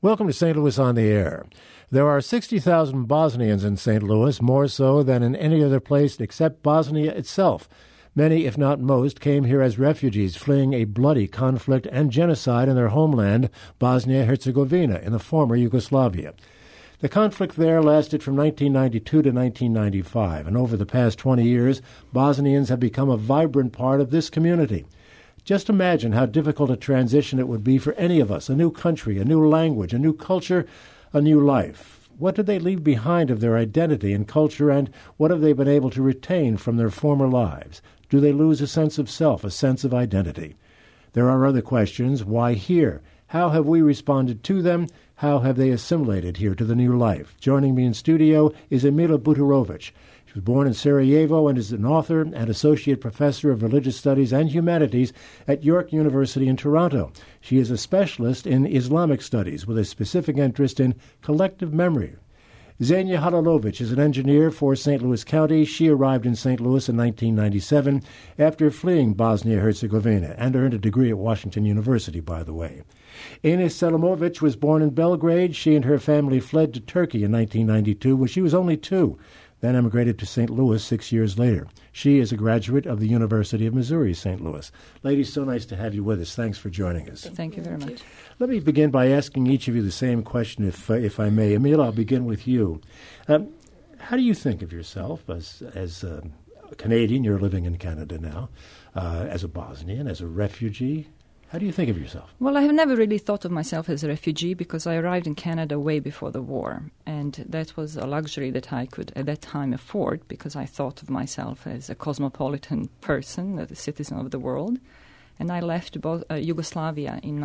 Welcome to St. Louis on the Air. There are 60,000 Bosnians in St. Louis, more so than in any other place except Bosnia itself. Many, if not most, came here as refugees fleeing a bloody conflict and genocide in their homeland, Bosnia-Herzegovina, in the former Yugoslavia. The conflict there lasted from 1992 to 1995, and over the past 20 years, Bosnians have become a vibrant part of this community. Just imagine how difficult a transition it would be for any of us, a new country, a new language, a new culture, a new life. What did they leave behind of their identity and culture, and what have they been able to retain from their former lives? Do they lose a sense of self, a sense of identity? There are other questions. Why here? How have we responded to them? How have they assimilated here to the new life? Joining me in studio is Emila Buturovic. She was born in Sarajevo and is an author and associate professor of religious studies and humanities at York University in Toronto. She is a specialist in Islamic studies with a specific interest in collective memory. Xenia Halilovic is an engineer for St. Louis County. She arrived in St. Louis in 1997 after fleeing Bosnia-Herzegovina and earned a degree at Washington University, by the way. Enis Selimovic was born in Belgrade. She and her family fled to Turkey in 1992 when she was only 2, then emigrated to St. Louis 6 years later. She is a graduate of the University of Missouri, St. Louis. Ladies, so nice to have you with us. Thanks for joining us. Thank you very much. Let me begin by asking each of you the same question, if I may. Emil, I'll begin with you. How do you think of yourself as a Canadian? You're living in Canada now. As a Bosnian, as a refugee? How do you think of yourself? Well, I have never really thought of myself as a refugee because I arrived in Canada way before the war. And that was a luxury that I could at that time afford because I thought of myself as a cosmopolitan person, a citizen of the world. And I left Yugoslavia in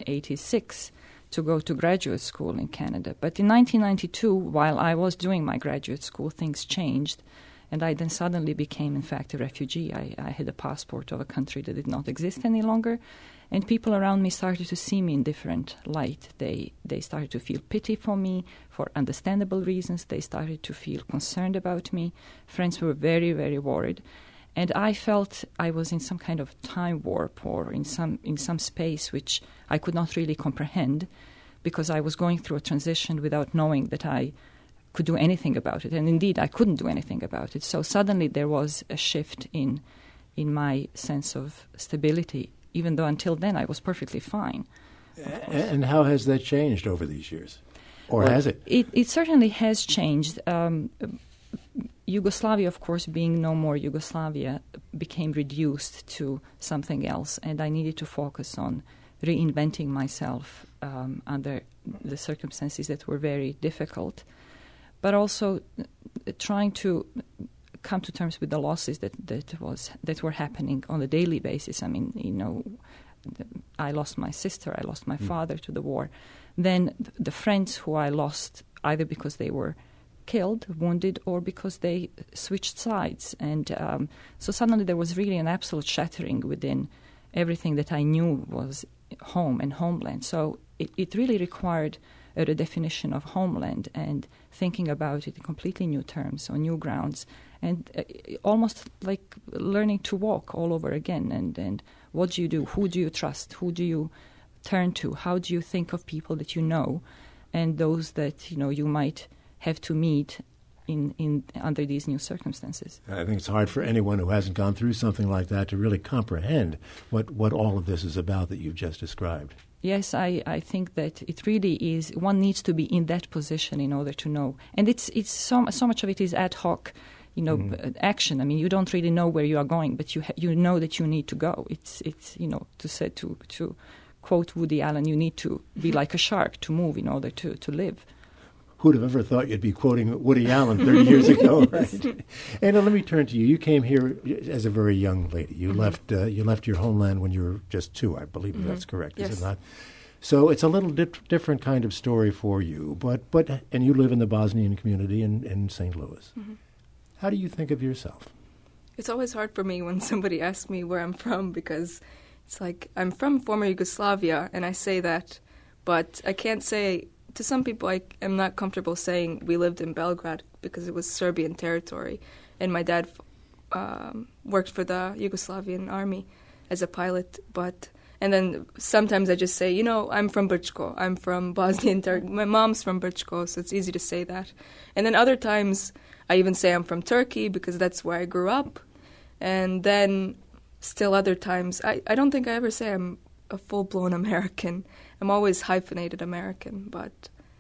1986 to go to graduate school in Canada. But in 1992, while I was doing my graduate school, things changed. And I then suddenly became, in fact, a refugee. I had a passport of a country that did not exist any longer. And people around me started to see me in different light. They started to feel pity for me for understandable reasons. They started to feel concerned about me. Friends were very, very worried. And I felt I was in some kind of time warp or in some space which I could not really comprehend because I was going through a transition without knowing that I could do anything about it. And indeed, I couldn't do anything about it. So suddenly there was a shift in my sense of stability, even though until then I was perfectly fine. And how has that changed over these years? Or has it? It certainly has changed. Yugoslavia, of course, being no more Yugoslavia, became reduced to something else, and I needed to focus on reinventing myself under the circumstances that were very difficult, but also trying to come to terms with the losses that were happening on a daily basis. I mean, I lost my sister, I lost my father to the war. Then the friends who I lost, either because they were killed, wounded, or because they switched sides. And so suddenly there was really an absolute shattering within everything that I knew was home and homeland. So it really required a redefinition of homeland and thinking about it in completely new terms, on new grounds, and almost like learning to walk all over again. And what do you do? Who do you trust? Who do you turn to? How do you think of people that you know and those that you might have to meet in under these new circumstances? I think it's hard for anyone who hasn't gone through something like that to really comprehend what all of this is about that you've just described. Yes, I think that it really is. One needs to be in that position in order to know. And it's so much of it is ad hoc, action. I mean, you don't really know where you are going, but you know that you need to go. It's to quote Woody Allen, you need to be like a shark to move in order to live. Who'd have ever thought you'd be quoting Woody Allen 30 years ago, right? Anna, let me turn to you. You came here as a very young lady. You left your homeland when you were just 2, I believe that's correct, yes. Is it not? So it's a little different kind of story for you, but and you live in the Bosnian community in St. Louis. Mm-hmm. How do you think of yourself? It's always hard for me when somebody asks me where I'm from because it's like I'm from former Yugoslavia, and I say that, but I can't say. To some people, I am not comfortable saying we lived in Belgrade because it was Serbian territory, and my dad worked for the Yugoslavian army as a pilot. But And then sometimes I just say, you know, I'm from Brčko. I'm from Bosnia and Turkey. My mom's from Brčko, so it's easy to say that. And then other times I even say I'm from Turkey because that's where I grew up. And then still other times, I don't think I ever say I'm a full-blown American. I'm always hyphenated American, but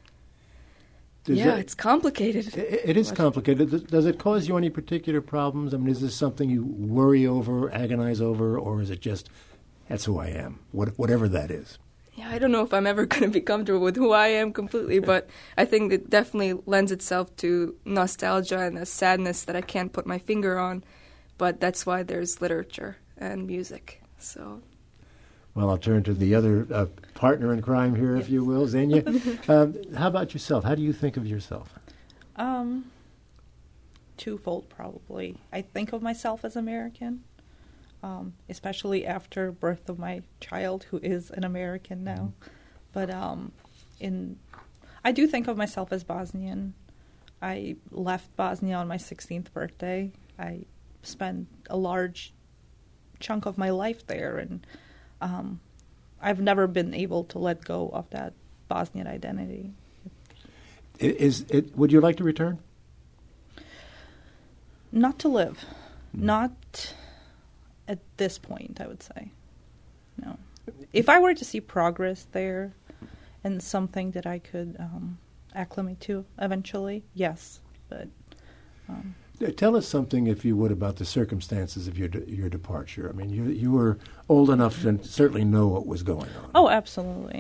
it's complicated. It is complicated. Does it cause you any particular problems? I mean, is this something you worry over, agonize over, or is it just, that's who I am, whatever that is? Yeah, I don't know if I'm ever going to be comfortable with who I am completely, but I think it definitely lends itself to nostalgia and a sadness that I can't put my finger on. But that's why there's literature and music. So, well, I'll turn to the other partner in crime here, if you will, Xenia. How about yourself? How do you think of yourself? Twofold, probably. I think of myself as American, especially after birth of my child, who is an American now. But I do think of myself as Bosnian. I left Bosnia on my 16th birthday. I spent a large chunk of my life there, and I've never been able to let go of that Bosnian identity. Would you like to return? Not to live. Not at this point, I would say. No. If I were to see progress there and something that I could acclimate to eventually, yes. But tell us something, if you would, about the circumstances of your departure. I mean, you were old enough to certainly know what was going on. Oh, absolutely.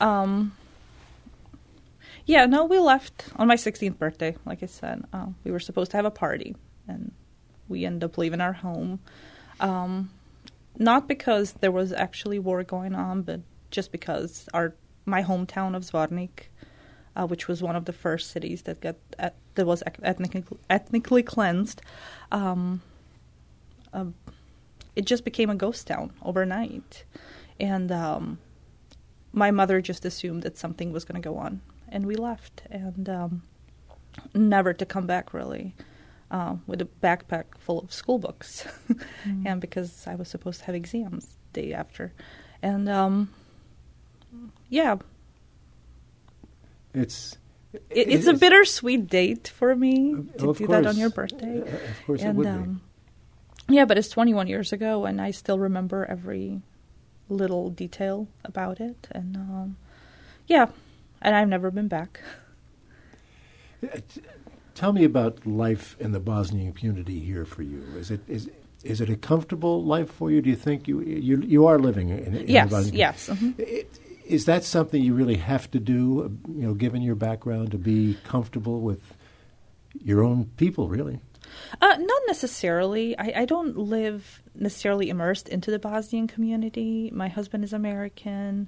We left on my 16th birthday, like I said. We were supposed to have a party, and we ended up leaving our home. Not because there was actually war going on, but just because my hometown of Zvornik, which was one of the first cities that was ethnically cleansed, it just became a ghost town overnight. And my mother just assumed that something was going to go on, and we left, and never to come back, really, with a backpack full of school books, and because I was supposed to have exams the day after. And It's a bittersweet date for me to do that on your birthday. Of course it would be. But it's 21 years ago, and I still remember every little detail about it. And and I've never been back. Tell me about life in the Bosnian community here for you. Is it a comfortable life for you? Do you think you are living in the Bosnian community? Yes. Mm-hmm. Is that something you really have to do, given your background, to be comfortable with your own people, really? Not necessarily. I don't live necessarily immersed into the Bosnian community. My husband is American.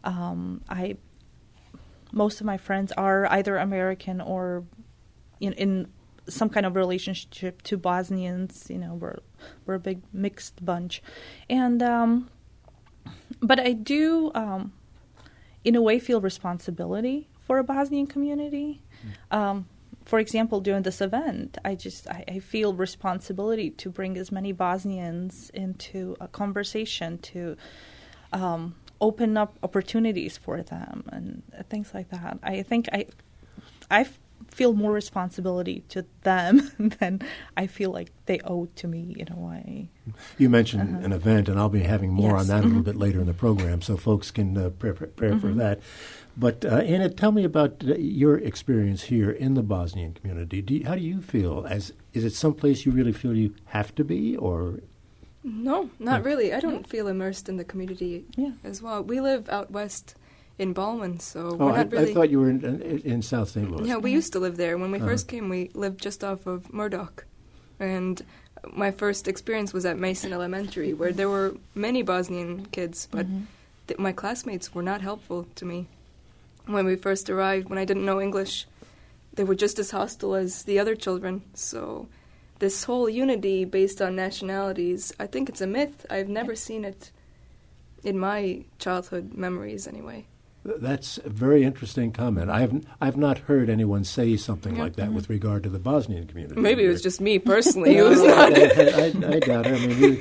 Most of my friends are either American or in some kind of relationship to Bosnians. We're a big mixed bunch, and but I do. In a way, feel responsibility for a Bosnian community. For example, during this event, I feel responsibility to bring as many Bosnians into a conversation, to open up opportunities for them and things like that. I think I feel more responsibility to them than I feel like they owe to me in a way. You mentioned an event, and I'll be having more on that a little bit later in the program, so folks can prepare for that. But Anna, tell me about your experience here in the Bosnian community. How do you feel? Is it someplace you really feel you have to be, or? No, not really. I don't feel immersed in the community as well. We live out west in Ballman, so we're not really... I thought you were in South St. Louis. Yeah, we used to live there. When we first came, we lived just off of Murdoch. And my first experience was at Mason Elementary, where there were many Bosnian kids, but my classmates were not helpful to me. When we first arrived, when I didn't know English, they were just as hostile as the other children. So this whole unity based on nationalities, I think it's a myth. I've never seen it in my childhood memories anyway. That's a very interesting comment. I've not heard anyone say something like that with regard to the Bosnian community. Maybe it was just me personally. I doubt it. I mean,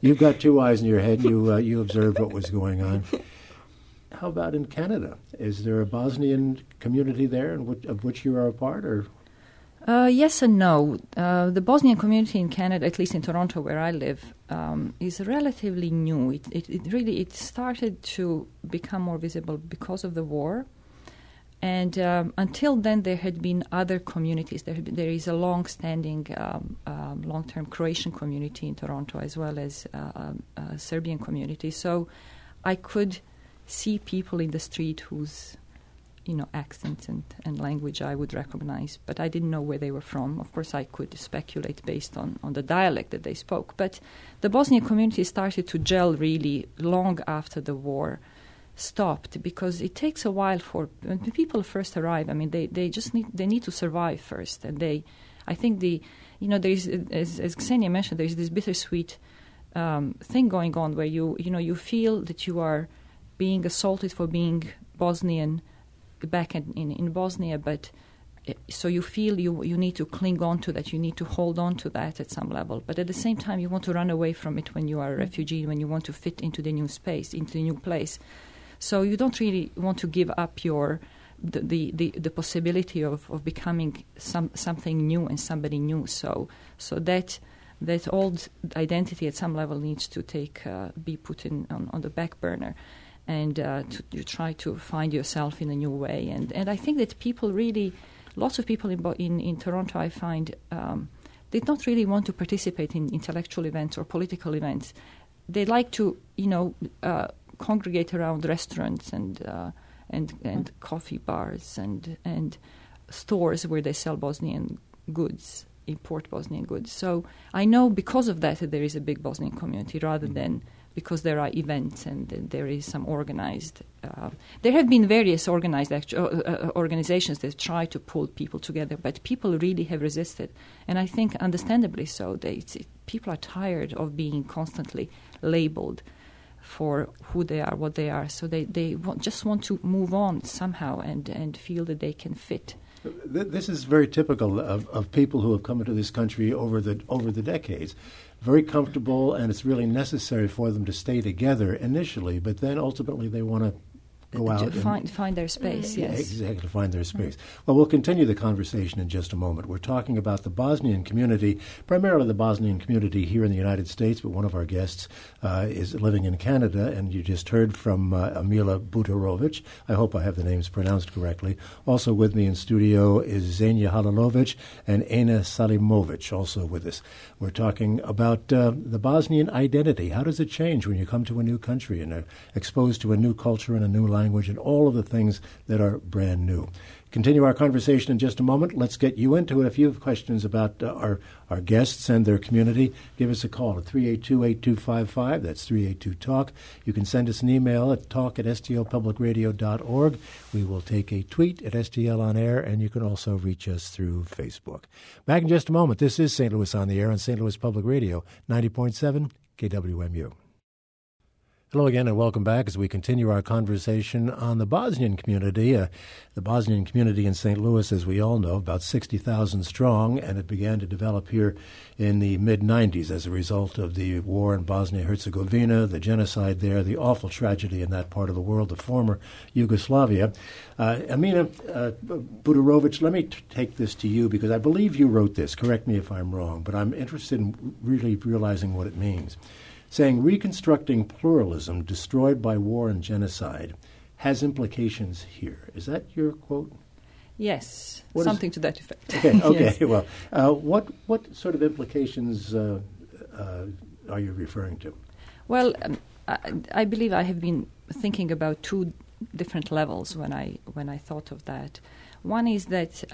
You've got two eyes in your head. You observed what was going on. How about in Canada? Is there a Bosnian community there of which you are a part, or? Yes and no. The Bosnian community in Canada, at least in Toronto where I live, is relatively new. It started to become more visible because of the war. And until then, there had been other communities. There is a long-standing, long-term Croatian community in Toronto, as well as a Serbian community. So I could see people in the street whose accent and language I would recognize, but I didn't know where they were from. Of course, I could speculate based on the dialect that they spoke. But the Bosnian community started to gel really long after the war stopped, because it takes a while when people first arrive. I mean, they need to survive first, and I think there is, as Ksenia mentioned, there is this bittersweet thing going on where you feel that you are being assaulted for being Bosnian back in Bosnia, but so you feel you need to cling on to that, you need to hold on to that at some level. But at the same time, you want to run away from it when you are a refugee, when you want to fit into the new space, into the new place. So you don't really want to give up the possibility of becoming something new and somebody new. So that old identity at some level needs to be put on the back burner. And you try to find yourself in a new way. And I think that lots of people in Toronto, I find, they don't really want to participate in intellectual events or political events. They like to, congregate around restaurants and coffee bars and stores where they sell Bosnian goods, import Bosnian goods. So I know because of that there is a big Bosnian community, rather than because there are events and there is some organized. There have been various organized organizations that try to pull people together, but people really have resisted, and I think understandably so. People are tired of being constantly labeled for who they are, what they are, so they just want to move on somehow and feel that they can fit. This is very typical of people who have come into this country over the decades. Very comfortable, and it's really necessary for them to stay together initially, but then ultimately they want to go out and find their space. Yes, exactly, find their space. Well, we'll continue the conversation in just a moment. We're talking about the Bosnian community, primarily the Bosnian community here in the United States, but one of our guests is living in Canada, and you just heard from Emila Butarovic. I hope I have the names pronounced correctly. Also with me in studio is Xenia Halilovic and Ana Salimovic, also with us. We're talking about the Bosnian identity. How does it change when you come to a new country and are exposed to a new culture and a new language and all of the things that are brand new? Continue our conversation in just a moment. Let's get you into it. If you have questions about our guests and their community, give us a call at 382-8255. That's 382-TALK. You can send us an email at talk@stlpublicradio.org. We will take a tweet at STL On Air, and you can also reach us through Facebook. Back in just a moment. This is St. Louis on the Air on St. Louis Public Radio, 90.7 KWMU. Hello again and welcome back as we continue our conversation on the Bosnian community. The Bosnian community in St. Louis, as we all know, about 60,000 strong, and it began to develop here in the mid-'90s as a result of the war in Bosnia-Herzegovina, the genocide there, the awful tragedy in that part of the world, the former Yugoslavia. Emila Butarovic, let me take this to you because I believe you wrote this. Correct me if I'm wrong, but I'm interested in really realizing what it means. Saying reconstructing pluralism destroyed by war and genocide has implications here. Is that your quote? Yes, something to that effect. Okay. Yes. Well, what sort of implications are you referring to? Well, I believe I have been thinking about two different levels when I thought of that. One is that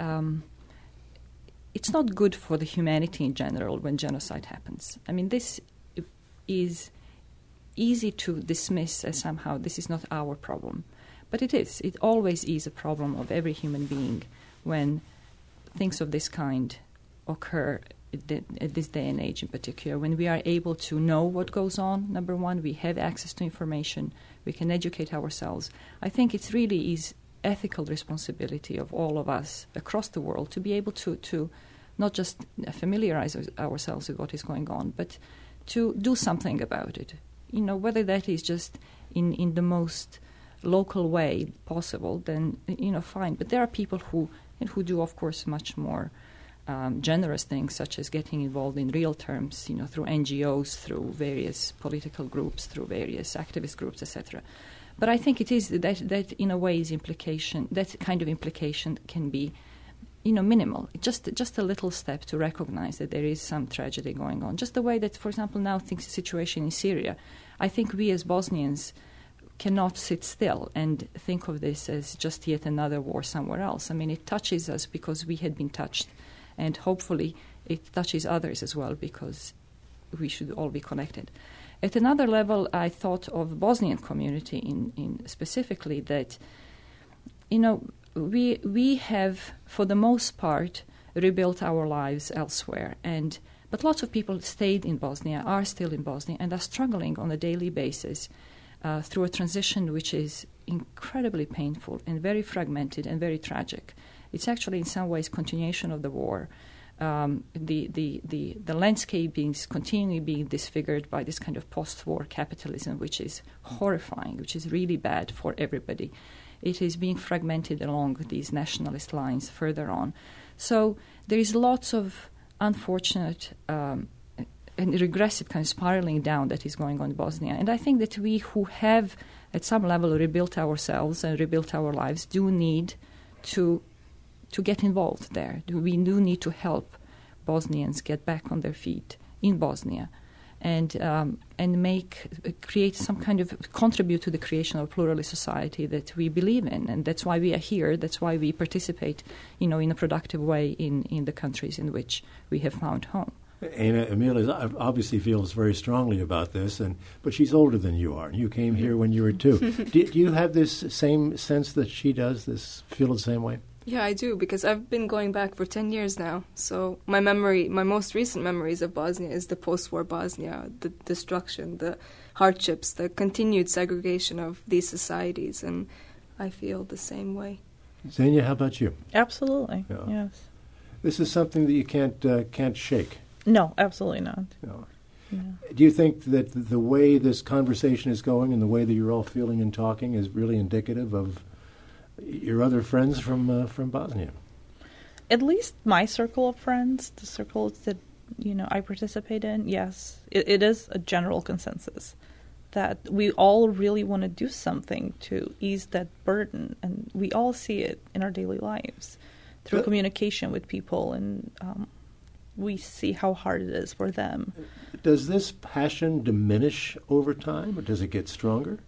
it's not good for the humanity in general when genocide happens. I mean, this is easy to dismiss as somehow this is not our problem. But it is. It always is a problem of every human being when things of this kind occur at this day and age in particular, when we are able to know what goes on, number one, we have access to information, we can educate ourselves. I think it really is ethical responsibility of all of us across the world to be able to not just familiarize ourselves with what is going on, but to do something about it. Whether that is just in the most local way possible, then fine. But there are people who do, of course, much more generous things, such as getting involved in real terms, through NGOs, through various political groups, through various activist groups, etc. But I think it is that in a way is implication. That kind of implication can be, minimal. Just a little step to recognize that there is some tragedy going on. Just the way that, for example, now the situation in Syria. I think we as Bosnians cannot sit still and think of this as just yet another war somewhere else. I mean, it touches us because we had been touched, and hopefully it touches others as well, because we should all be connected. At another level, I thought of Bosnian community in specifically that, we have, for the most part, rebuilt our lives elsewhere, but lots of people stayed in Bosnia, are still in Bosnia, and are struggling on a daily basis through a transition which is incredibly painful and very fragmented and very tragic. It's actually in some ways continuation of the war. The landscape is continually being disfigured by this kind of post-war capitalism, which is horrifying, which is really bad for everybody. It is being fragmented along these nationalist lines further on. So there is lots of unfortunate and regressive kind of spiraling down that is going on in Bosnia. And I think that we who have at some level rebuilt ourselves and rebuilt our lives do need to get involved there. We do need to help Bosnians get back on their feet in Bosnia and create some kind of contribute to the creation of a pluralist society that we believe in, and that's why we are here. That's why we participate, in a productive way in the countries in which we have found home. Emilia obviously feels very strongly about this, but she's older than you are, and you came here when you were 2. Do you have this same sense that she does? Feel the same way? Yeah, I do, because I've been going back for 10 years now. So my most recent memories of Bosnia is the post-war Bosnia, the destruction, the hardships, the continued segregation of these societies, and I feel the same way. Xenia, how about you? Absolutely, yeah. Yes. This is something that you can't shake. No, absolutely not. No. No. Do you think that the way this conversation is going and the way that you're all feeling and talking is really indicative of your other friends from Bosnia? At least my circle of friends, the circles that I participate in, yes, it is a general consensus that we all really want to do something to ease that burden, and we all see it in our daily lives through communication with people, and we see how hard it is for them. Does this passion diminish over time, or does it get stronger?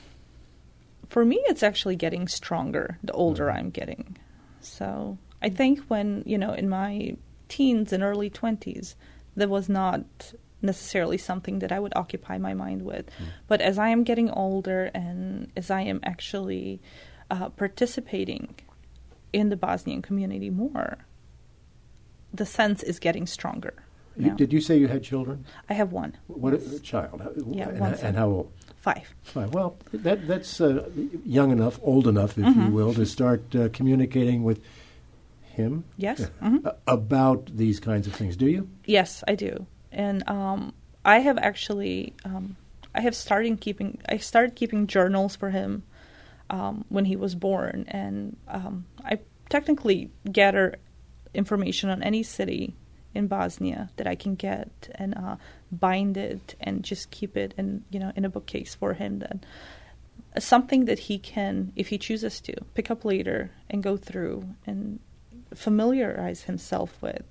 For me, it's actually getting stronger the older I'm getting. So I think when, in my teens and early 20s, that was not necessarily something that I would occupy my mind with. But as I am getting older and as I am actually participating in the Bosnian community more, the sense is getting stronger. Did you say you had children? I have one. What a child? Yeah, and how old? 5. 5. Well, that's young enough, old enough, if you will, to start communicating with him. Yes. About these kinds of things. Do you? Yes, I do. And I have actually, I started keeping journals for him when he was born, and I technically gather information on any city in Bosnia that I can get and bind it and just keep it in a bookcase for him. That something that he can, if he chooses to, pick up later and go through and familiarize himself with.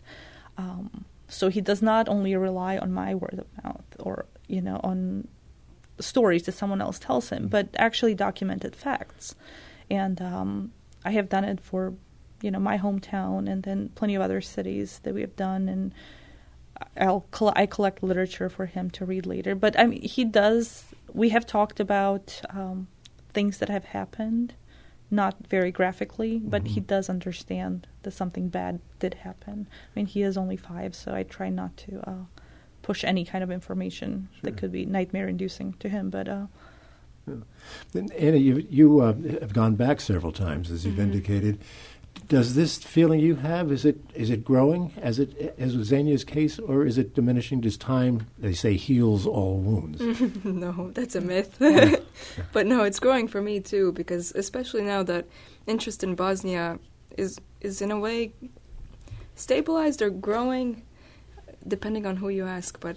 So he does not only rely on my word of mouth or on stories that someone else tells him, but actually documented facts. And I have done it for my hometown, and then plenty of other cities that we have done, and I collect literature for him to read later. But I mean, he does. We have talked about things that have happened, not very graphically, but he does understand that something bad did happen. I mean, he is only 5, so I try not to push any kind of information that could be nightmare-inducing to him. But Anna, you have gone back several times, as you've indicated. Does this feeling you have, is it growing as with Xenia's case, or is it diminishing? Does time, they say, heals all wounds? No, that's a myth. But no, it's growing for me too, because especially now that interest in Bosnia is in a way stabilized or growing, depending on who you ask. But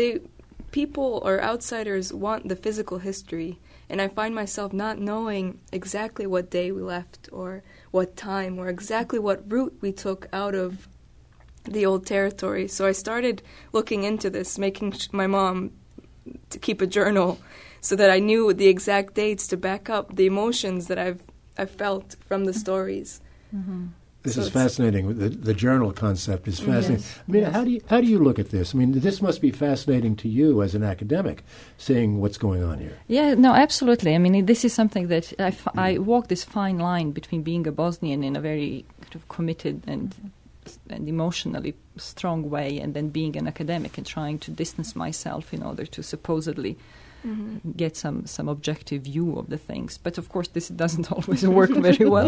people or outsiders want the physical history, and I find myself not knowing exactly what day we left or what time or exactly what route we took out of the old territory. So I started looking into this, making my mom to keep a journal so that I knew the exact dates to back up the emotions that I've felt from the stories. Mm-hmm. This is fascinating. The journal concept is fascinating. Yes. I mean, how do you look at this? I mean, this must be fascinating to you as an academic, seeing what's going on here. Yeah, no, absolutely. I mean, this is something that I walk this fine line between being a Bosnian in a very kind of committed and emotionally strong way, and then being an academic and trying to distance myself in order to supposedly get some objective view of the things. But of course, this doesn't always work very well.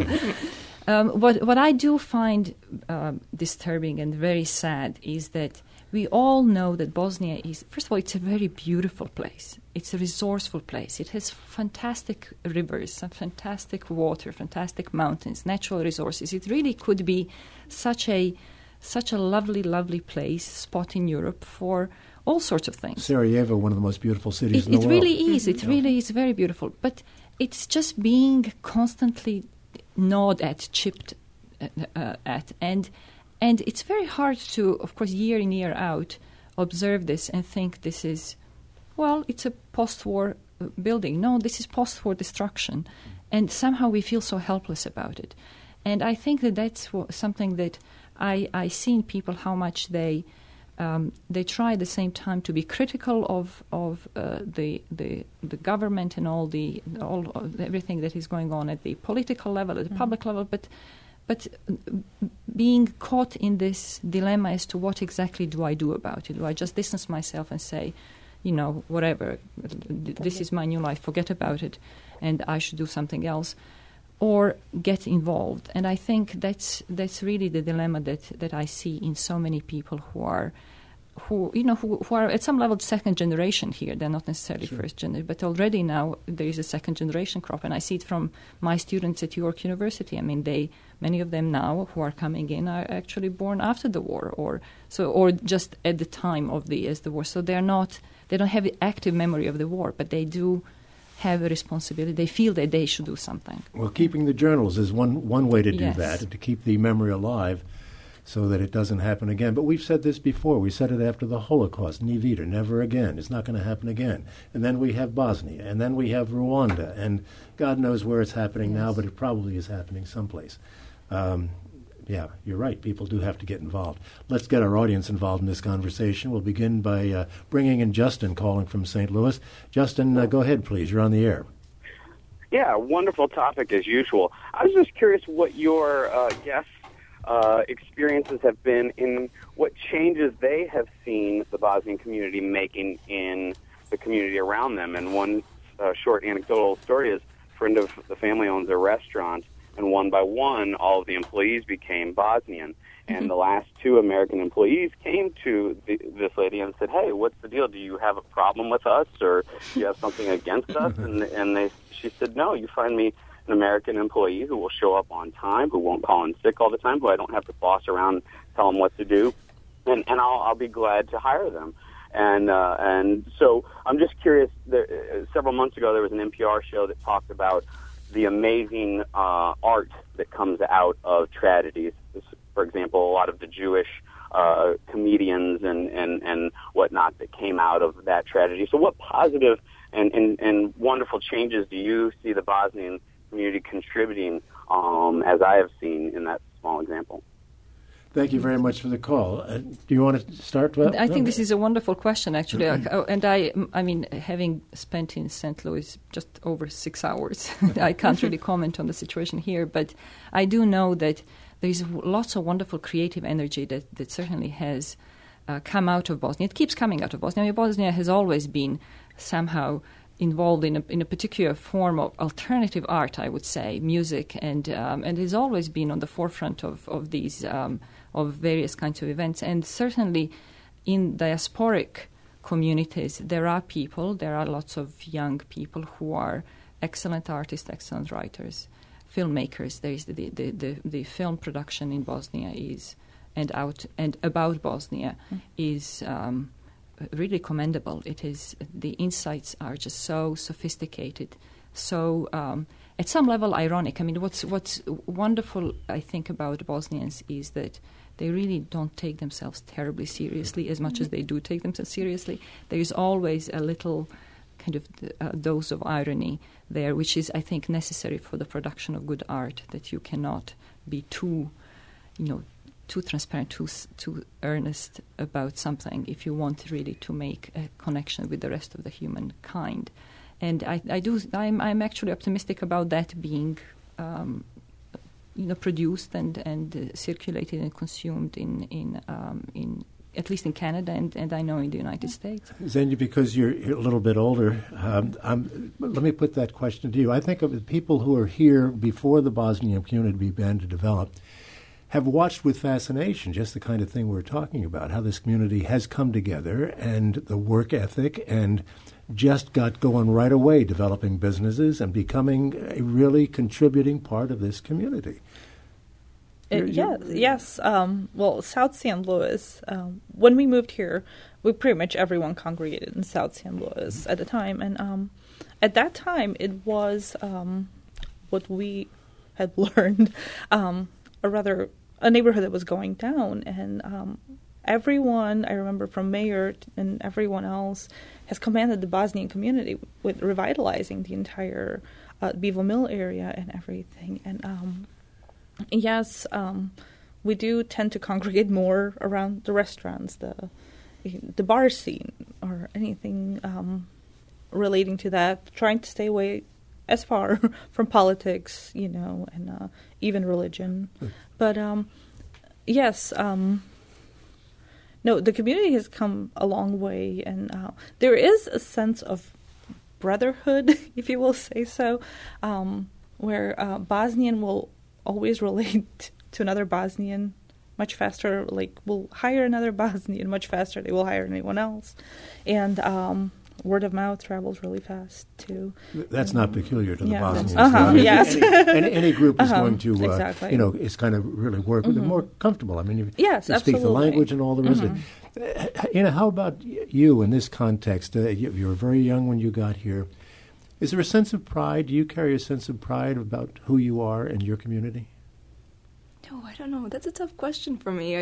What I do find disturbing and very sad is that we all know that Bosnia is, first of all, it's a very beautiful place. It's a resourceful place. It has fantastic rivers, some fantastic water, fantastic mountains, natural resources. It really could be such a lovely, lovely place, spot in Europe for all sorts of things. Sarajevo, one of the most beautiful cities in the world. It really is. It really is very beautiful. But it's just being constantly gnawed at, chipped at, and it's very hard to, of course, year in, year out, observe this and think this is, well, it's a post-war building. No, this is post-war destruction, and somehow we feel so helpless about it. And I think that's something that I see in people, how much they try at the same time to be critical of the government and all everything that is going on at the political level, at the public level, but being caught in this dilemma as to what exactly do I do about it? Do I just distance myself and say, whatever, this is my new life, forget about it, and I should do something else, or get involved? And I think that's really the dilemma that I see in so many people who are at some level second generation here. They're not necessarily first generation, but already now there is a second generation crop, and I see it from my students at York University. I mean, many of them now who are coming in are actually born after the war, or just at the time of the war. So they don't have active memory of the war, but they do have a responsibility. They feel that they should do something. Well, keeping the journals is one way to do Yes. that, to keep the memory alive so that it doesn't happen again. But we've said this before. We said it after the Holocaust. Ni wieder, never again. It's not going to happen again. And then we have Bosnia, and then we have Rwanda, and God knows where it's happening now, but it probably is happening someplace. Yeah, you're right. People do have to get involved. Let's get our audience involved in this conversation. We'll begin by bringing in Justin, calling from St. Louis. Justin, go ahead, please. You're on the air. Yeah, wonderful topic as usual. I was just curious what your guests' experiences have been in what changes they have seen the Bosnian community making in the community around them. And one short anecdotal story is a friend of the family owns a restaurant, and one by one, all of the employees became Bosnian. And the last two American employees came to this lady and said, "Hey, what's the deal? Do you have a problem with us, or do you have something against us?" And she said, "No, you find me an American employee who will show up on time, who won't call in sick all the time, who I don't have to boss around, tell them what to do, and I'll be glad to hire them." And so I'm just curious. Several months ago, there was an NPR show that talked about the amazing art that comes out of tragedies. For example, a lot of the Jewish comedians and whatnot that came out of that tragedy. So what positive and wonderful changes do you see the Bosnian community contributing, as I have seen in that small example? Thank you very much for the call. Do you want to start? I think this is a wonderful question, actually. And I mean, having spent in St. Louis just over 6 hours, I can't really comment on the situation here, but I do know that there is lots of wonderful creative energy that certainly has come out of Bosnia. It keeps coming out of Bosnia. I mean, Bosnia has always been somehow involved in a particular form of alternative art, I would say, music, and has always been on the forefront of these of various kinds of events. And certainly in diasporic communities, there are lots of young people who are excellent artists, excellent writers, filmmakers. There is the film production in Bosnia is and about Bosnia is really commendable. It is, the insights are just so sophisticated, so at some level ironic. I mean, what's wonderful, I think, about Bosnians is that they really don't take themselves terribly seriously as much as they do take themselves seriously. There is always a little kind of dose of irony there, which is, I think, necessary for the production of good art, that you cannot be too transparent, too earnest about something if you want really to make a connection with the rest of the humankind. And I'm actually optimistic about that being produced and circulated and consumed in at least in Canada and I know in the United States. Xenia, because you're a little bit older, let me put that question to you. I think of the people who are here before the Bosnian community began to develop have watched with fascination just the kind of thing we're talking about, how this community has come together and the work ethic and just got going right away, developing businesses and becoming a really contributing part of this community. Yes. Well, South St. Louis, when we moved here, we pretty much everyone congregated in South St. Louis at the time. And at that time, it was what we had learned, a neighborhood that was going down. And everyone, I remember from mayor and everyone else, has commanded the Bosnian community with revitalizing the entire Bevo Mill area and everything. And yes, we do tend to congregate more around the restaurants, the bar scene, or anything relating to that, trying to stay away as far from politics, and even religion. But yes, no, the community has come a long way, and there is a sense of brotherhood, if you will say so, where Bosnian will always relate to another Bosnian much faster, like will hire another Bosnian much faster they will hire anyone else. And word of mouth travels really fast, too. That's not peculiar to the Bosnians. Yes. Any group is going to, exactly. It's kind of really work with them more comfortable. I mean, you speak the language and all the rest of it. How about you in this context? You were very young when you got here. Is there a sense of pride? Do you carry a sense of pride about who you are and your community? No, I don't know. That's a tough question for me.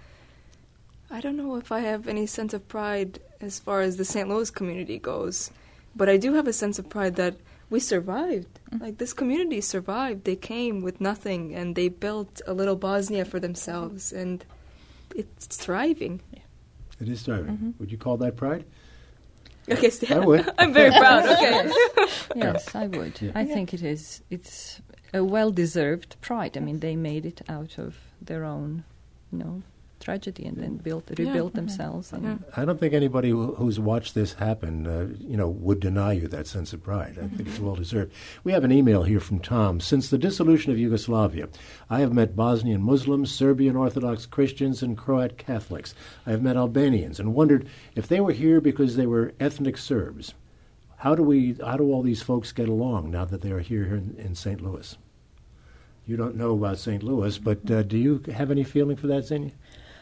I don't know if I have any sense of pride as far as the St. Louis community goes, but I do have a sense of pride that we survived. Like, this community survived. They came with nothing, and they built a little Bosnia for themselves, and it's thriving. It is thriving. Would you call that pride? Okay, I would. I'm very proud. Okay. Yes, I would. Yeah. I think it is. It's a well-deserved pride. I mean, they made it out of their own, tragedy, and then rebuilt themselves. And I don't think anybody who's watched this happen, would deny you that sense of pride. I think it's well-deserved. We have an email here from Tom. Since the dissolution of Yugoslavia, I have met Bosnian Muslims, Serbian Orthodox Christians, and Croat Catholics. I have met Albanians and wondered if they were here because they were ethnic Serbs. How do all these folks get along now that they are here in St. Louis? You don't know about St. Louis, but do you have any feeling for that, Xenia?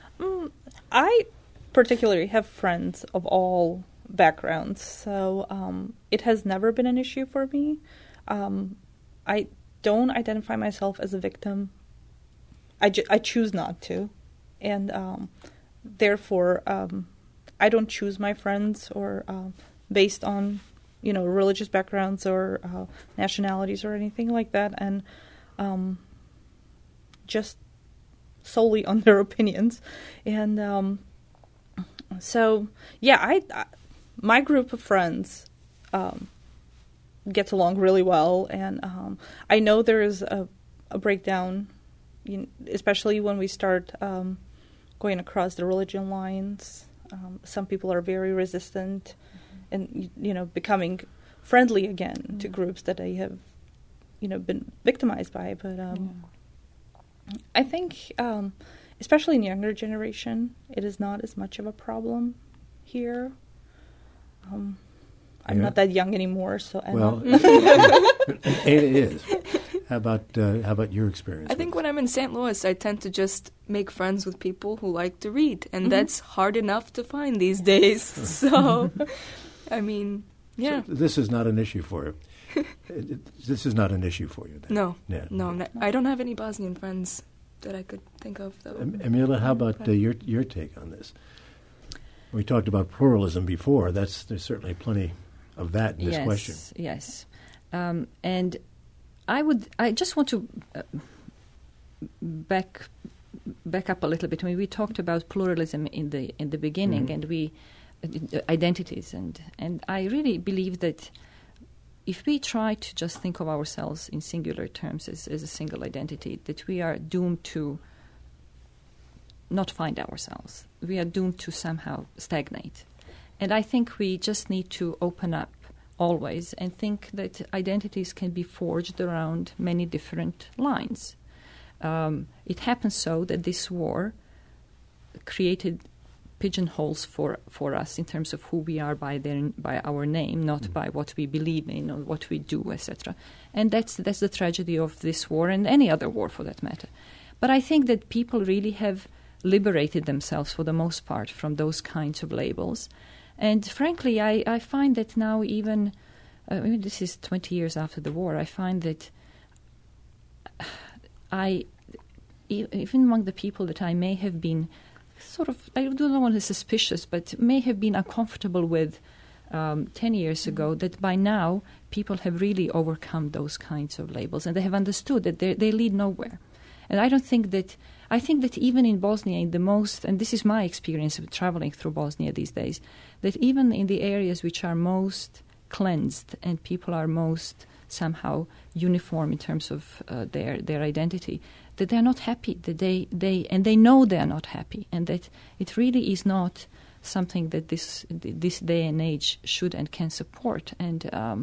I particularly have friends of all backgrounds, so it has never been an issue for me. I don't identify myself as a victim. I choose not to, and therefore I don't choose my friends or based on religious backgrounds or nationalities or anything like that, and just solely on their opinions. And so I my group of friends gets along really well, and I know there is a breakdown, especially when we start going across the religion lines. Some people are very resistant and becoming friendly again to groups that they have, been victimized by. But I think, especially in younger generation, it is not as much of a problem here. I'm not that young anymore, so well, Ada is. How about your experience? I think when I'm in St. Louis, I tend to just make friends with people who like to read, and that's hard enough to find these days. So, I mean, yeah. So this is not an issue for you. This is not an issue for you, then? No. Yeah. No, I don't have any Bosnian friends that I could think of. Emila, how about your take on this? We talked about pluralism before. There's certainly plenty of that in this question. Yes, and I just want to back up a little bit. I mean, we talked about pluralism in the beginning, and we identities, and I really believe that if we try to just think of ourselves in singular terms as a single identity, that we are doomed to not find ourselves. We are doomed to somehow stagnate. And I think we just need to open up always and think that identities can be forged around many different lines. It happens so that this war created pigeonholes for us in terms of who we are by our name, not by what we believe in or what we do, etc. And that's the tragedy of this war and any other war for that matter. But I think that people really have liberated themselves for the most part from those kinds of labels. And frankly, I find that now even, this is 20 years after the war, I find that even among the people that I may have been sort of, I don't want to say suspicious, but may have been uncomfortable with 10 years ago, that by now people have really overcome those kinds of labels and they have understood that they lead nowhere. And I think that even in Bosnia, in the most, and this is my experience of traveling through Bosnia these days, that even in the areas which are most cleansed and people are most somehow uniform in terms of their identity, that they're not happy, that they know they're not happy, and that it really is not something that this day and age should and can support. And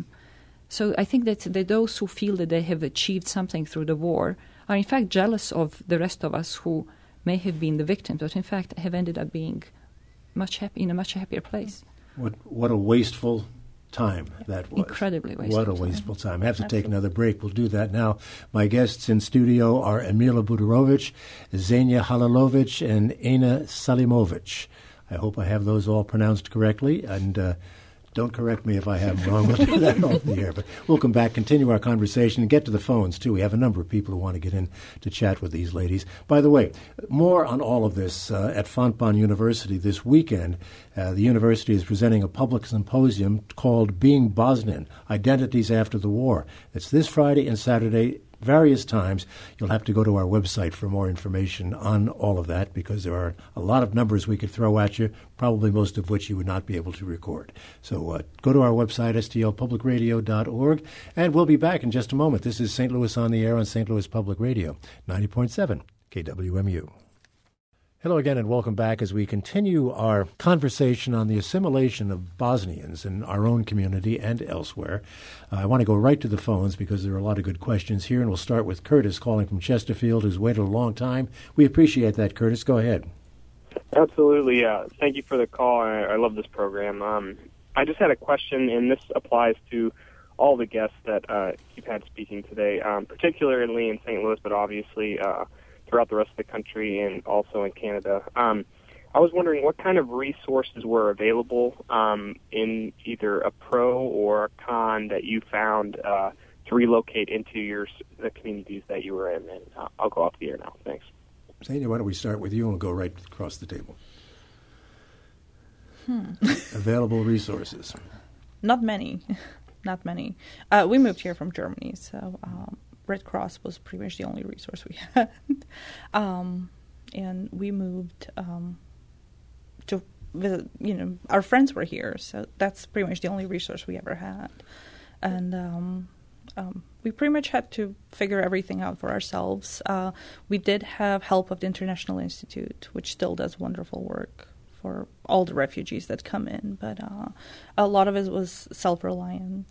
so I think that those who feel that they have achieved something through the war are in fact jealous of the rest of us who may have been the victims, but in fact have ended up being in a much happier place. What a wasteful time that was. Incredibly wasteful. What a wasteful time. I have to take another break. We'll do that now. My guests in studio are Emila Budarovic, Xenia Halilovic, and Ana Salimovic. I hope I have those all pronounced correctly, and don't correct me if I have them wrong. We'll do that off the air. But we'll come back, continue our conversation, and get to the phones, too. We have a number of people who want to get in to chat with these ladies. By the way, more on all of this at Fontbonne University this weekend. The university is presenting a public symposium called Being Bosnian, Identities After the War. It's this Friday and Saturday, various times. You'll have to go to our website for more information on all of that, because there are a lot of numbers we could throw at you, probably most of which you would not be able to record. So go to our website, stlpublicradio.org, and we'll be back in just a moment. This is St. Louis on the Air on St. Louis Public Radio, 90.7 KWMU. Hello again, and welcome back as we continue our conversation on the assimilation of Bosnians in our own community and elsewhere. I want to go right to the phones because there are a lot of good questions here, and we'll start with Curtis calling from Chesterfield, who's waited a long time. We appreciate that, Curtis. Go ahead. Absolutely. Thank you for the call. I love this program. I just had a question, and this applies to all the guests that you've had speaking today, particularly in St. Louis, but obviously throughout the rest of the country and also in Canada. I was wondering what kind of resources were available in either a pro or a con that you found to relocate into the communities that you were in. And I'll go off the air now. Thanks. Xenia, why don't we start with you and we'll go right across the table. Available resources. Not many. Not many. We moved here from Germany, so Red Cross was pretty much the only resource we had. And we moved to visit, our friends were here, so that's pretty much the only resource we ever had. And we pretty much had to figure everything out for ourselves. We did have help of the International Institute, which still does wonderful work for all the refugees that come in, but a lot of it was self-reliant.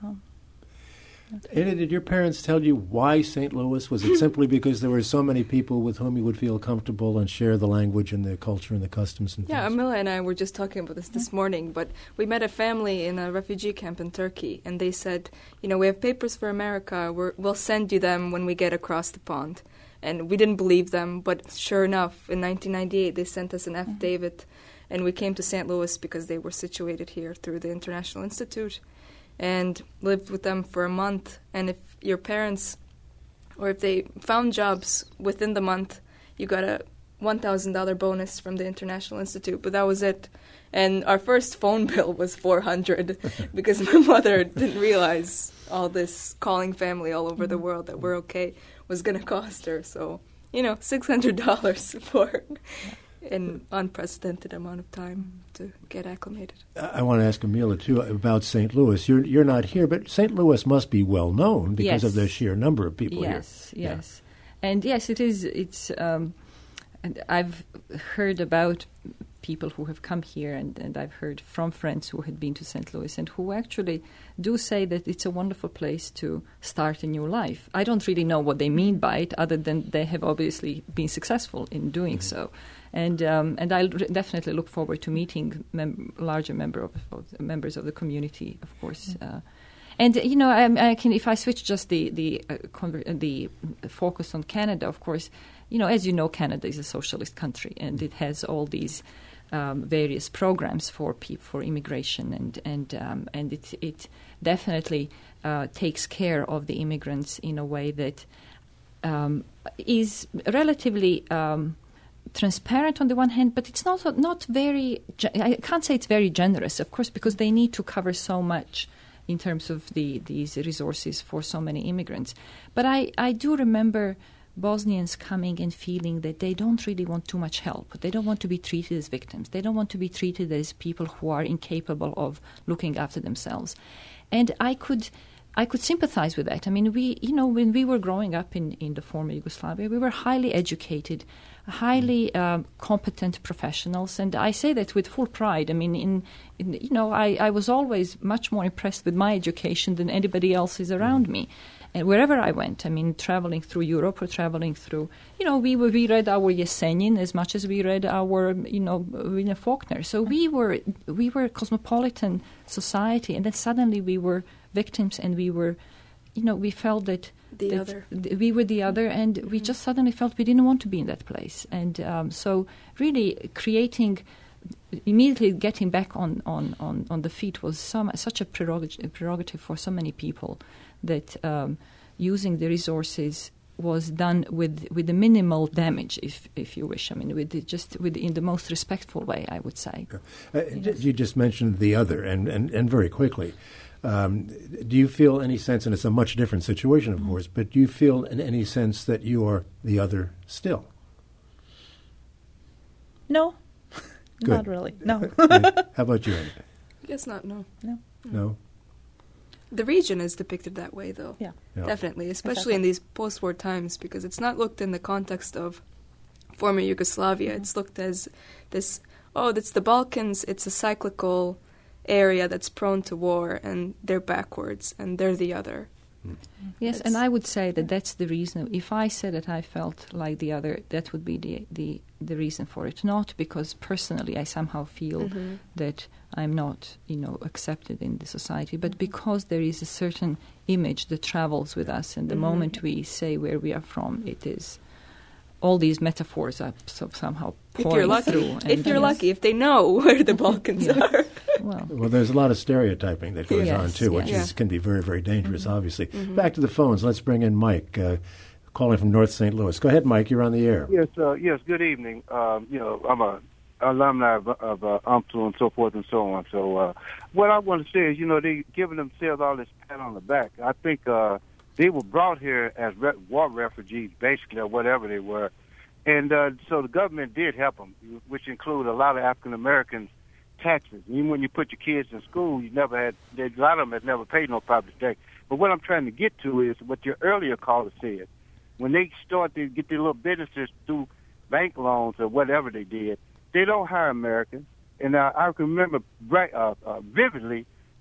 Anna, did your parents tell you why St. Louis? Was it simply because there were so many people with whom you would feel comfortable and share the language and the culture and the customs and things? Yeah, Amila and I were just talking about this morning, but we met a family in a refugee camp in Turkey, and they said, we have papers for America. We'll send you them when we get across the pond. And we didn't believe them, but sure enough, in 1998, they sent us an affidavit, and we came to St. Louis because they were situated here through the International Institute, and lived with them for a month. And if your parents, or if they found jobs within the month, you got a $1,000 bonus from the International Institute, but that was it. And our first phone bill was $400 because my mother didn't realize all this calling family all over the world that we're okay was going to cost her. So, $600 for an unprecedented amount of time to get acclimated. I want to ask Amila, too, about St. Louis. You're not here, but St. Louis must be well known because of the sheer number of people here. Yes. And yes, it is. And I've heard about people who have come here, and I've heard from friends who had been to St. Louis and who actually do say that it's a wonderful place to start a new life. I don't really know what they mean by it, other than they have obviously been successful in doing so. And I'll definitely look forward to meeting larger members of the community, of course. And I can, if I switch just the focus on Canada, of course, as you know, Canada is a socialist country, and it has all these various programs for immigration, and it definitely takes care of the immigrants in a way that is relatively transparent on the one hand, but it's not very. I can't say it's very generous, of course, because they need to cover so much in terms of these resources for so many immigrants. But I do remember Bosnians coming and feeling that they don't really want too much help. They don't want to be treated as victims. They don't want to be treated as people who are incapable of looking after themselves. And I could sympathize with that. I mean, when we were growing up in the former Yugoslavia, we were highly educated, highly competent professionals, and I say that with full pride. I mean, I was always much more impressed with my education than anybody else's around me. And wherever I went, I mean, traveling through Europe or traveling through, we read our Yesenin as much as we read our, William Faulkner. So we were a cosmopolitan society, and then suddenly we were victims, and we were, we felt that we were the other, and we just suddenly felt we didn't want to be in that place. And so really immediately getting back on the feet was such a prerogative for so many people, that using the resources was done with the minimal damage, if you wish. I mean, in the most respectful way, I would say. Yes. You just mentioned the other, and very quickly. Do you feel any sense, and it's a much different situation, of course, but do you feel in any sense that you are the other still? No. Good. Not really, no. How about you, Anna? I guess not, no. No? The region is depicted that way, though. Yeah. Definitely, especially in these post-war times, because it's not looked in the context of former Yugoslavia. It's looked as this, that's the Balkans, it's a cyclical area that's prone to war, and they're backwards, and they're the other. Yes, and I would say that that's the reason. If I said that I felt like the other, that would be the reason for it. Not because personally I somehow feel that I'm not, accepted in the society, but because there is a certain image that travels with us, and the moment we say where we are from, it is all these metaphors are somehow pouring through. If you're lucky, if they know where the Balkans are. Well, there's a lot of stereotyping that goes on, too, which can be very, very dangerous, obviously. Back to the phones. Let's bring in Mike, calling from North St. Louis. Go ahead, Mike. You're on the air. Yes, good evening. I'm a alumni of UMTL and so forth and so on. So what I want to say is, they're giving themselves all this pat on the back. I think they were brought here as war refugees, basically, or whatever they were. And so the government did help them, which include a lot of African-Americans' taxes. Even when you put your kids in school, a lot of them have never paid no property tax. But what I'm trying to get to is what your earlier caller said. When they start to get their little businesses through bank loans or whatever they did, they don't hire Americans. And I can remember vividly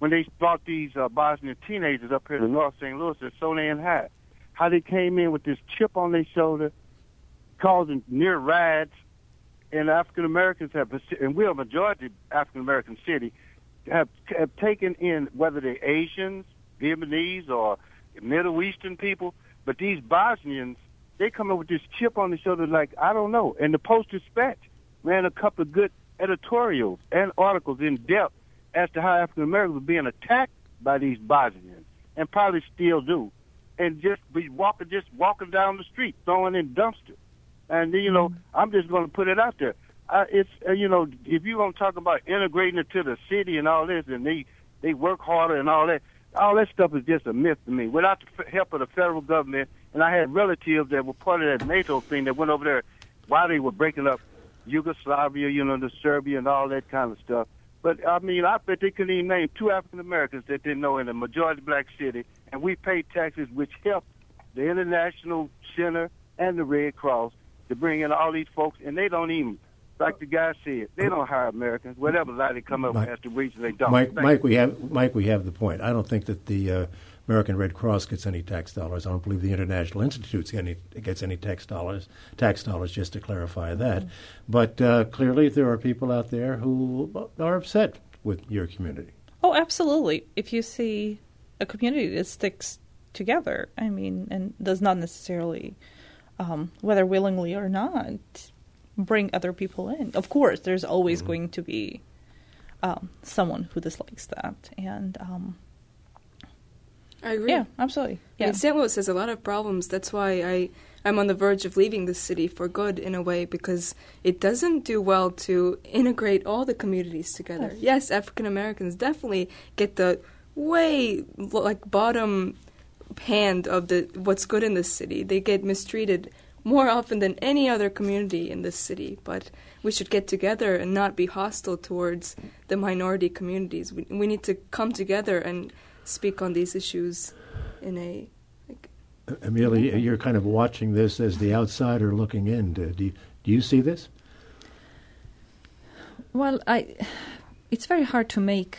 when they brought these Bosnian teenagers up here to North St. Louis at Sonan High. How they came in with this chip on their shoulder, causing near riots, and African Americans have, and we're a majority African American city, have taken in, whether they're Asians, Vietnamese, or Middle Eastern people, but these Bosnians, they come up with this chip on the shoulder like, I don't know. And the Post-Dispatch ran a couple of good editorials and articles in depth as to how African Americans were being attacked by these Bosnians, and probably still do, and just be walking down the street, throwing in dumpsters. And, you know, I'm just going to put it out there. It's you know, if you're going to talk about integrating it to the city and all this, and they work harder and all that stuff is just a myth to me. Without the help of the federal government, and I had relatives that were part of that NATO thing that went over there while they were breaking up Yugoslavia, you know, the Serbia and all that kind of stuff. But, I mean, I bet they couldn't even name 2 African Americans that they know in a majority black city, and we pay taxes which help the International Center and the Red Cross to bring in all these folks, and they don't even, like the guy said, they don't hire Americans. Whatever lie they come up with as the reason they don't. Mike, we have the point. I don't think that the American Red Cross gets any tax dollars. I don't believe the International Institute gets any tax dollars. Just to clarify that. But clearly, there are people out there who are upset with your community. Oh, absolutely. If you see a community that sticks together, I mean, and does not necessarily, whether willingly or not, bring other people in. Of course, there's always going to be someone who dislikes that, and I agree. Yeah, absolutely. Yeah. I mean, St. Louis has a lot of problems. That's why I'm on the verge of leaving the city for good, in a way, because it doesn't do well to integrate all the communities together. Yes, African Americans definitely get the way bottom hand of what's good in this city. They get mistreated more often than any other community in this city, but we should get together and not be hostile towards the minority communities. We need to come together and speak on these issues in a... Amelia, you're kind of watching this as the outsider looking in. Do you see this? Well, it's very hard to make...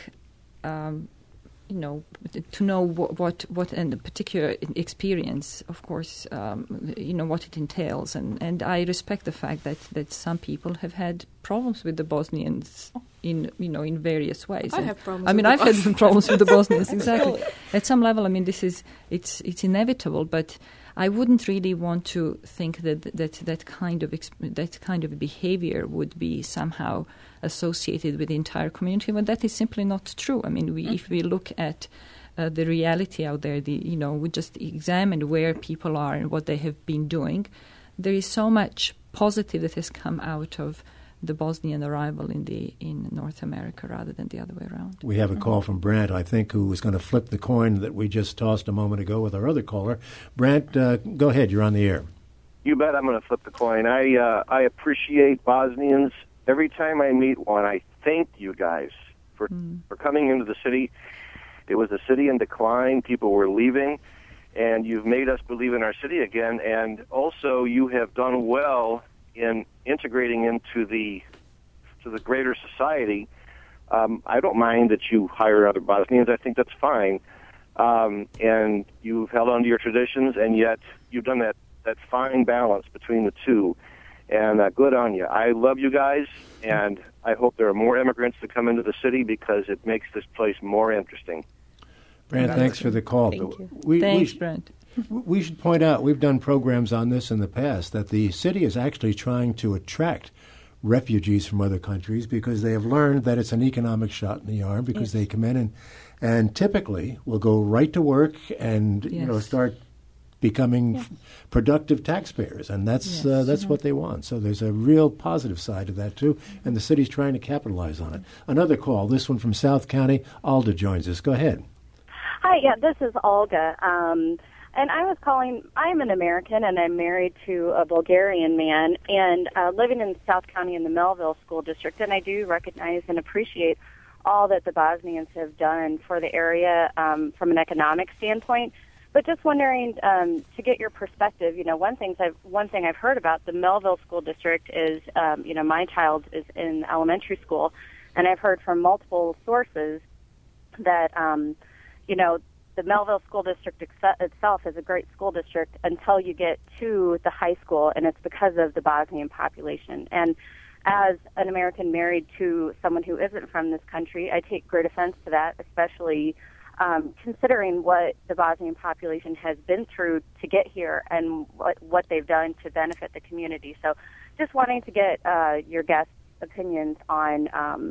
to know what and the particular experience, of course, what it entails. And I respect the fact that some people have had problems with the Bosnians in various ways. I have problems. I've had some problems with the Bosnians, exactly. At some level, I mean, it's inevitable, but I wouldn't really want to think that kind of behavior would be somehow associated with the entire community, but that is simply not true. I mean, if we look at the reality out there, we just examine where people are and what they have been doing, there is so much positive that has come out of the Bosnian arrival in North America rather than the other way around. We have a call from Brant, I think, who was going to flip the coin that we just tossed a moment ago with our other caller. Brant, go ahead. You're on the air. You bet I'm going to flip the coin. I appreciate Bosnians. Every time I meet one, I thank you guys for coming into the city. It was a city in decline. People were leaving, and you've made us believe in our city again. And also, you have done well in integrating into the greater society. I don't mind that you hire other Bosnians. I think that's fine. And you've held on to your traditions, and yet you've done that fine balance between the two. And good on you. I love you guys, and I hope there are more immigrants that come into the city because it makes this place more interesting. Brant, thanks for the call. Thank you. Thanks, Brant. We should point out, we've done programs on this in the past, that the city is actually trying to attract refugees from other countries because they have learned that it's an economic shot in the arm because they come in and typically will go right to work and start becoming productive taxpayers, and that's what they want. So there's a real positive side to that too, and the city's trying to capitalize on it. Another call, this one from South County. Alda joins us. Go ahead. Hi, this is Olga. And I was calling, I'm an American, and I'm married to a Bulgarian man, and living in South County in the Melville School District, and I do recognize and appreciate all that the Bosnians have done for the area from an economic standpoint. But just wondering, to get your perspective, one thing I've heard about the Melville School District is, my child is in elementary school, and I've heard from multiple sources that, the Melville School District itself is a great school district until you get to the high school, and it's because of the Bosnian population. And as an American married to someone who isn't from this country, I take great offense to that, especially considering what the Bosnian population has been through to get here and what they've done to benefit the community. So just wanting to get your guests' opinions on,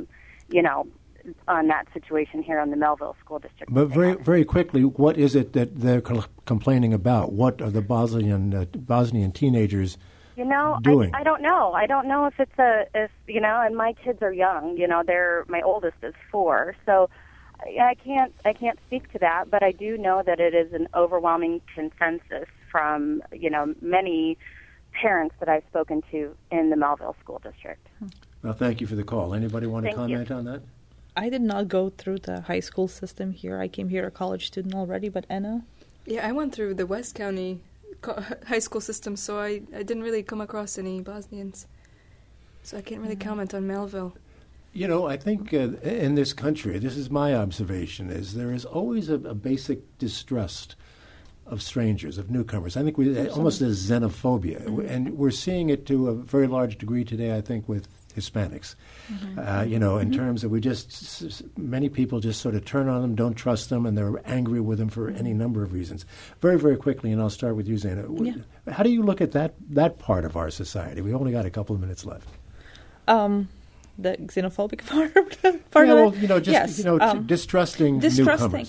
on that situation here on the Melville School District. But very quickly, what is it that they're complaining about? What are the Bosnian teenagers doing? I don't know. I don't know if it's and my kids are young. My oldest is 4, so I can't speak to that. But I do know that it is an overwhelming consensus from many parents that I've spoken to in the Melville School District. Well, thank you for the call. Anybody want to comment on that? I did not go through the high school system here. I came here a college student already, but Anna? Yeah, I went through the West County high school system, so I didn't really come across any Bosnians. So I can't really comment on Melville. I think in this country, this is my observation, is there is always a basic distrust of strangers, of newcomers. I think almost a xenophobia, and we're seeing it to a very large degree today, I think, with Hispanics. In terms of many people just sort of turn on them, don't trust them, and they're angry with them for any number of reasons. Very, very quickly, and I'll start with you, Zena. Yeah. How do you look at that part of our society? We've only got a couple of minutes left. The xenophobic part of it? Yes. Distrusting newcomers.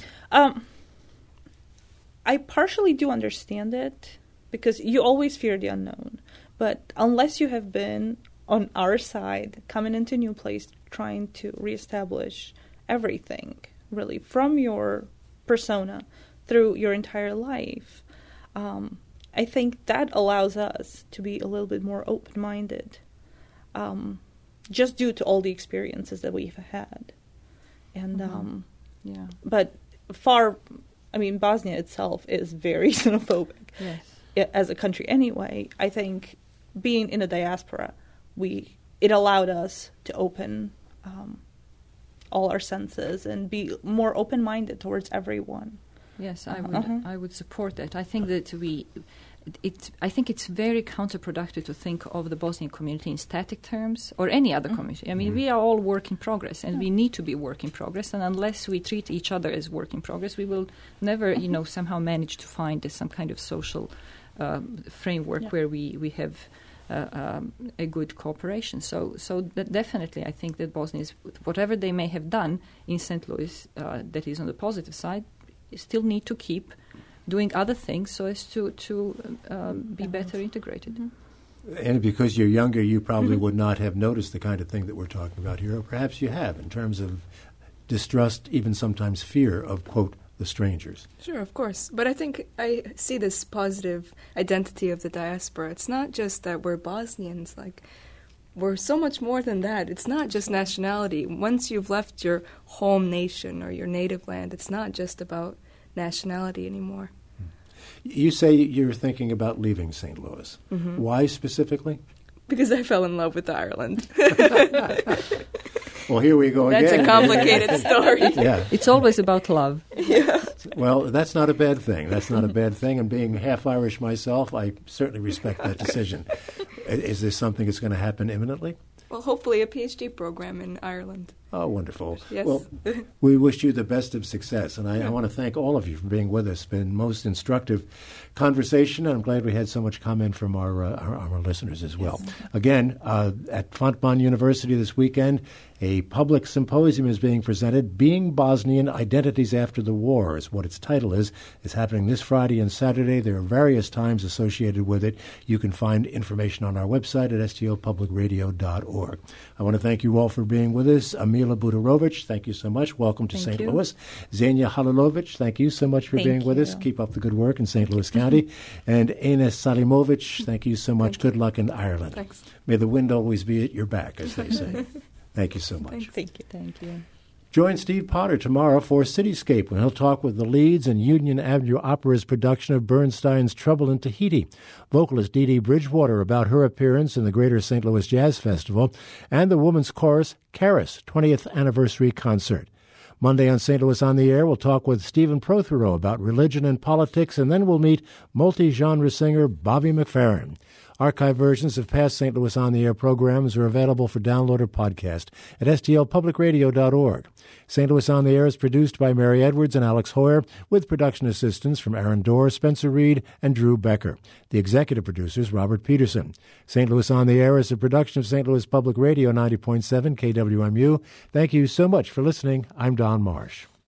I partially do understand it, because you always fear the unknown. But unless you have been on our side, coming into a new place, trying to reestablish everything, really, from your persona through your entire life, I think that allows us to be a little bit more open-minded, just due to all the experiences that we've had. And, but Bosnia itself is very xenophobic. Yes. As a country anyway. I think being in a diaspora, it allowed us to open all our senses and be more open-minded towards everyone. Yes, I would support that. I think that I think it's very counterproductive to think of the Bosnian community in static terms or any other community. I mean, we are all work in progress, and we need to be work in progress. And unless we treat each other as work in progress, we will never, somehow manage to find some kind of social framework where we have a good cooperation. So that definitely, I think that Bosnians, whatever they may have done in St. Louis, that is on the positive side, still need to keep doing other things so as to be better integrated. And because you're younger, you probably would not have noticed the kind of thing that we're talking about here, or perhaps you have, in terms of distrust, even sometimes fear of, quote, the strangers. Sure, of course. But I think I see this positive identity of the diaspora. It's not just that we're Bosnians. We're so much more than that. It's not just nationality. Once you've left your home nation or your native land, it's not just about nationality anymore. You say you're thinking about leaving St. Louis. Mm-hmm. Why specifically? Because I fell in love with Ireland. Well, here we go again. That's a complicated story. Yeah. It's always about love. Yeah. Well, that's not a bad thing. That's not a bad thing. And being half Irish myself, I certainly respect that decision. Is this something that's going to happen imminently? Well, hopefully a PhD program in Ireland. Oh, wonderful. Yes. Well, we wish you the best of success. And I want to thank all of you for being with us. It's been most instructive conversation, and I'm glad we had so much comment from our listeners as well. Yes. Again, at Fontbonne University this weekend, a public symposium is being presented. Being Bosnian, Identities After the War is what its title is. It's happening this Friday and Saturday. There are various times associated with it. You can find information on our website at stopublicradio.org. I want to thank you all for being with us. Mila Budarovich, thank you so much. Welcome to St. Louis. Xenia Halilovic, thank you so much for being with us. Keep up the good work in St. Louis County. And Ines Salimovic, thank you so much. Good luck in Ireland. Thanks. May the wind always be at your back, as they say. Thank you so much. Thank you. Thank you. Join Steve Potter tomorrow for Cityscape, when he'll talk with the leads in Union Avenue Opera's production of Bernstein's Trouble in Tahiti, vocalist Dee Dee Bridgewater about her appearance in the Greater St. Louis Jazz Festival, and the women's chorus, Karis, 20th Anniversary Concert. Monday on St. Louis on the Air, we'll talk with Stephen Prothero about religion and politics, and then we'll meet multi-genre singer Bobby McFerrin. Archive versions of past St. Louis on the Air programs are available for download or podcast at stlpublicradio.org. St. Louis on the Air is produced by Mary Edwards and Alex Hoyer, with production assistance from Aaron Dorr, Spencer Reed, and Drew Becker. The executive producer is Robert Peterson. St. Louis on the Air is a production of St. Louis Public Radio 90.7 KWMU. Thank you so much for listening. I'm Don Marsh.